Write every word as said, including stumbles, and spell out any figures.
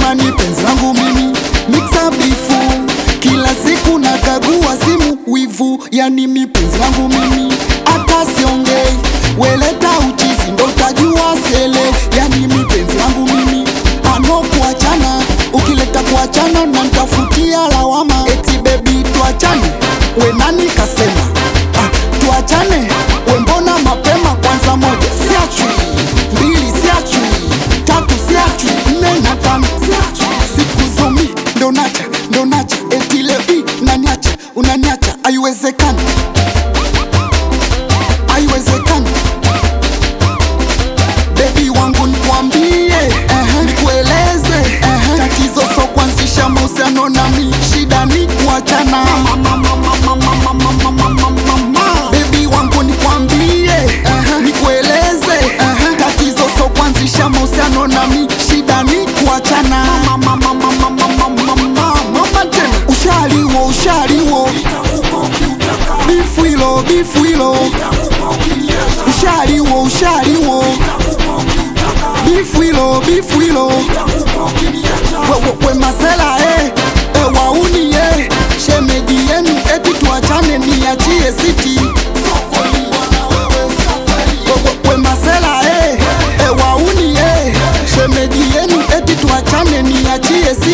jamani penzi langu mimi mixa bifu, kila siku nakagua simu wivu, yani mi penzi langu mimi hata siongei, weleta uchizi ndo utajua sele, yani mi penzi langu mimi ano kuachana, ukileta kuachana na nitafutia lawama, eti baby tuachane, we nani kasema ah, tuachane, we mbona mapema, kwanza moja siachwi, mbili siachwi, tatu siachwi, nne na tano siku zomi ndo nacha ndo nacha, eti leo hii naniacha unaniacha, haiwezekani haiwezekani. Baby wangu nikwambie, uh-huh. nikueleze uh-huh. tatizo so kuanzisha mahusiano nami, shida ni kuachana. Baby wangu nikwambie, uh-huh. nikueleze uh-huh. tatizo so kuanzisha mahusiano nami, shida ni kuachana. Ushaliwo ushaliwo bifu hilo bifu hilo, ushaliwo ushaliwo bifu hilo bifu hilo, we, we masela eh, eh wauni eh, shemeji yenu eti tuachane niachie siti, we, we masela eh, eh wauni eh, shemeji yenu eti tuachane niachie siti.